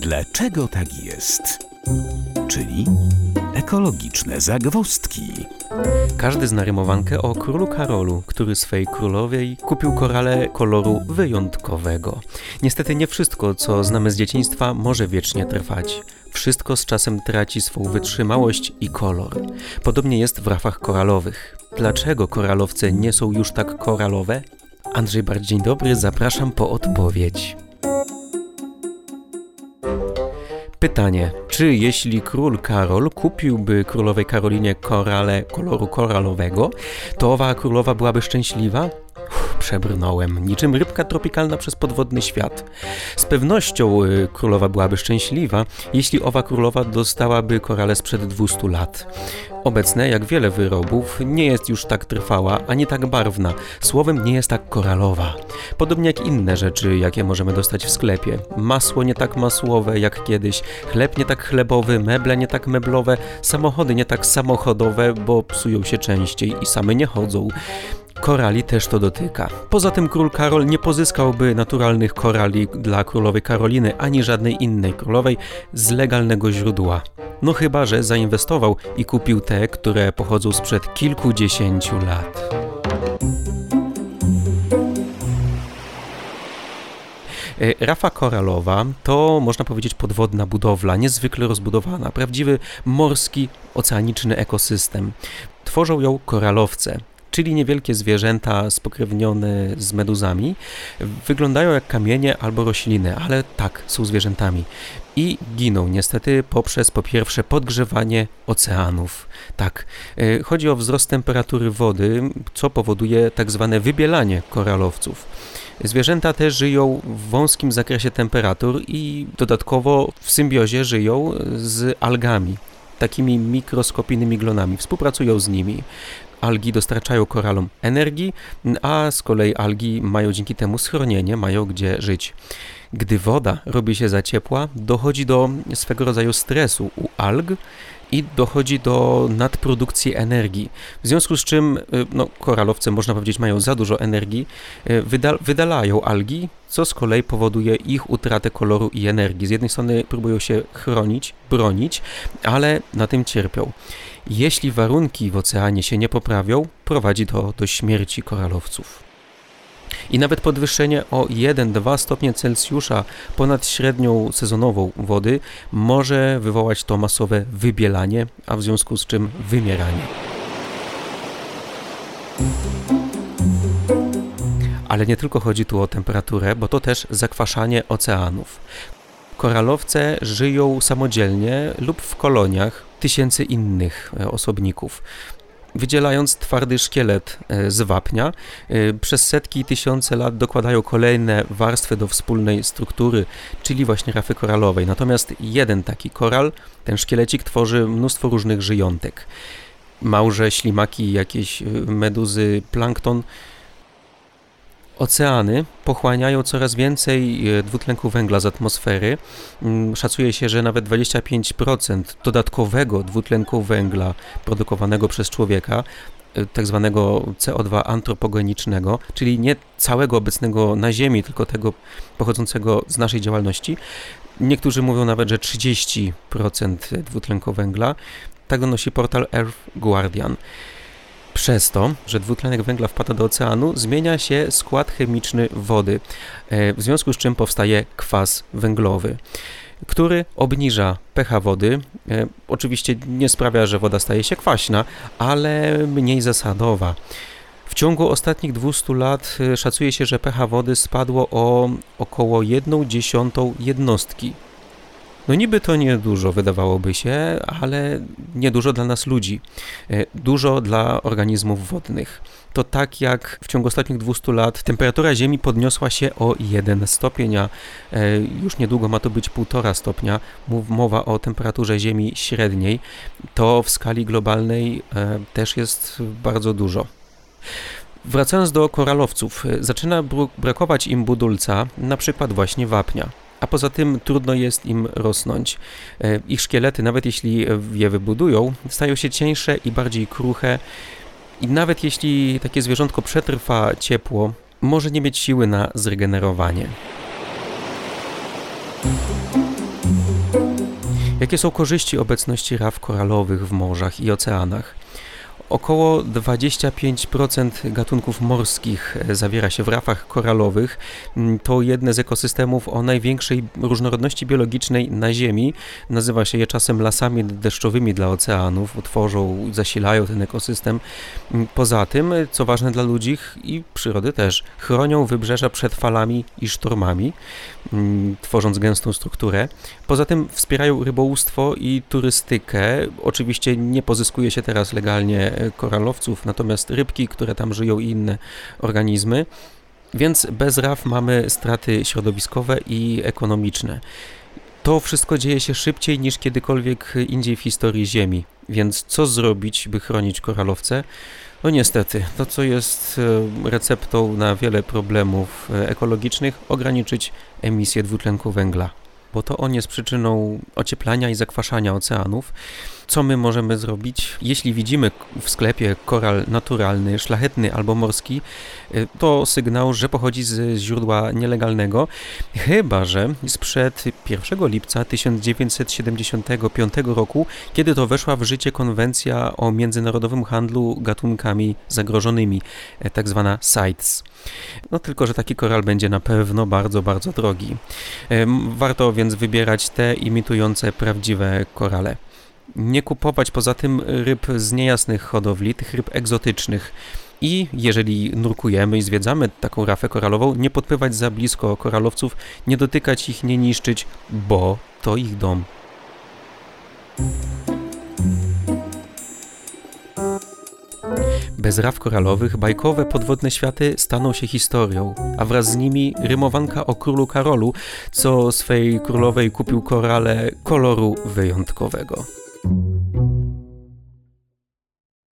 Dlaczego tak jest? Czyli ekologiczne zagwozdki. Każdy zna rymowankę o królu Karolu, który swej królowej kupił korale koloru wyjątkowego. Niestety nie wszystko, co znamy z dzieciństwa, może wiecznie trwać. Wszystko z czasem traci swą wytrzymałość i kolor. Podobnie jest w rafach koralowych. Dlaczego koralowce nie są już tak koralowe? Andrzej Bart, dzień dobry, zapraszam po odpowiedź. Pytanie, czy jeśli król Karol kupiłby królowej Karolinie korale koloru koralowego, to owa królowa byłaby szczęśliwa? Przebrnąłem, niczym rybka tropikalna przez podwodny świat. Z pewnością królowa byłaby szczęśliwa, jeśli owa królowa dostałaby korale sprzed 200 lat. Obecne, jak wiele wyrobów, nie jest już tak trwała, ani tak barwna, słowem nie jest tak koralowa. Podobnie jak inne rzeczy, jakie możemy dostać w sklepie. Masło nie tak masłowe jak kiedyś, chleb nie tak chlebowy, meble nie tak meblowe, samochody nie tak samochodowe, bo psują się częściej i same nie chodzą. Korali też to dotyka. Poza tym król Karol nie pozyskałby naturalnych korali dla królowej Karoliny ani żadnej innej królowej z legalnego źródła. No chyba że zainwestował i kupił te, które pochodzą sprzed kilkudziesięciu lat. Rafa koralowa to, można powiedzieć, podwodna budowla, niezwykle rozbudowana, prawdziwy morski, oceaniczny ekosystem. Tworzą ją koralowce, czyli niewielkie zwierzęta spokrewnione z meduzami. Wyglądają jak kamienie albo rośliny, ale tak, są zwierzętami. I giną niestety poprzez, po pierwsze, podgrzewanie oceanów. Tak, chodzi o wzrost temperatury wody, co powoduje tak zwane wybielanie koralowców. Zwierzęta te żyją w wąskim zakresie temperatur i dodatkowo w symbiozie żyją z algami, takimi mikroskopijnymi glonami, współpracują z nimi. Algi dostarczają koralom energii, a z kolei algi mają dzięki temu schronienie, mają gdzie żyć. Gdy woda robi się za ciepła, dochodzi do swego rodzaju stresu u alg i dochodzi do nadprodukcji energii. W związku z czym koralowce, można powiedzieć, mają za dużo energii, wydalają algi, co z kolei powoduje ich utratę koloru i energii. Z jednej strony próbują się chronić, bronić, ale na tym cierpią. Jeśli warunki w oceanie się nie poprawią, prowadzi to do śmierci koralowców. I nawet podwyższenie o 1-2 stopnie Celsjusza ponad średnią sezonową wody może wywołać to masowe wybielanie, a w związku z czym wymieranie. Ale nie tylko chodzi tu o temperaturę, bo to też zakwaszanie oceanów. Koralowce żyją samodzielnie lub w koloniach tysięcy innych osobników. Wydzielając twardy szkielet z wapnia, przez setki i tysiące lat dokładają kolejne warstwy do wspólnej struktury, czyli właśnie rafy koralowej. Natomiast jeden taki koral, ten szkielecik, tworzy mnóstwo różnych żyjątek. Małże, ślimaki, jakieś meduzy, plankton. Oceany pochłaniają coraz więcej dwutlenku węgla z atmosfery. Szacuje się, że nawet 25% dodatkowego dwutlenku węgla produkowanego przez człowieka, tak zwanego CO2 antropogenicznego, czyli nie całego obecnego na Ziemi, tylko tego pochodzącego z naszej działalności. Niektórzy mówią nawet, że 30% dwutlenku węgla. Tak donosi portal Earth Guardian. Przez to, że dwutlenek węgla wpada do oceanu, zmienia się skład chemiczny wody, w związku z czym powstaje kwas węglowy, który obniża pH wody. Oczywiście nie sprawia, że woda staje się kwaśna, ale mniej zasadowa. W ciągu ostatnich 200 lat szacuje się, że pH wody spadło o około 1/10 jednostki. No niby to niedużo, wydawałoby się, ale niedużo dla nas ludzi, dużo dla organizmów wodnych. To tak jak w ciągu ostatnich 200 lat temperatura Ziemi podniosła się o 1 stopień, a już niedługo ma to być 1,5 stopnia. Mowa o temperaturze Ziemi średniej, to w skali globalnej też jest bardzo dużo. Wracając do koralowców, zaczyna brakować im budulca, na przykład właśnie wapnia. A poza tym trudno jest im rosnąć. Ich szkielety, nawet jeśli je wybudują, stają się cieńsze i bardziej kruche. I nawet jeśli takie zwierzątko przetrwa ciepło, może nie mieć siły na zregenerowanie. Jakie są korzyści obecności raf koralowych w morzach i oceanach? Około 25% gatunków morskich zawiera się w rafach koralowych. To jedne z ekosystemów o największej różnorodności biologicznej na Ziemi. Nazywa się je czasem lasami deszczowymi dla oceanów, tworzą, zasilają ten ekosystem. Poza tym, co ważne dla ludzi i przyrody też, chronią wybrzeża przed falami i sztormami, tworząc gęstą strukturę. Poza tym wspierają rybołówstwo i turystykę. Oczywiście nie pozyskuje się teraz legalnie koralowców, natomiast rybki, które tam żyją i inne organizmy, więc bez raf mamy straty środowiskowe i ekonomiczne. To wszystko dzieje się szybciej niż kiedykolwiek indziej w historii Ziemi, więc co zrobić, by chronić koralowce? No niestety, to co jest receptą na wiele problemów ekologicznych, ograniczyć emisję dwutlenku węgla, bo to on jest przyczyną ocieplania i zakwaszania oceanów. Co my możemy zrobić? Jeśli widzimy w sklepie koral naturalny, szlachetny albo morski, to sygnał, że pochodzi z źródła nielegalnego, chyba że sprzed 1 lipca 1975 roku, kiedy to weszła w życie konwencja o międzynarodowym handlu gatunkami zagrożonymi, tak zwana CITES. No tylko, że taki koral będzie na pewno bardzo, bardzo drogi. Warto więc wybierać te imitujące prawdziwe korale. Nie kupować poza tym ryb z niejasnych hodowli, tych ryb egzotycznych. I jeżeli nurkujemy i zwiedzamy taką rafę koralową, nie podpływać za blisko koralowców, nie dotykać ich, nie niszczyć, bo to ich dom. Bez raf koralowych bajkowe podwodne światy staną się historią, a wraz z nimi rymowanka o królu Karolu, co swej królowej kupił korale koloru wyjątkowego.